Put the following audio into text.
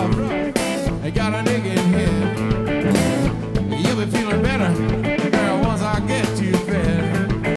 rough. I got a naked head. You'll be feeling better, girl, once I get you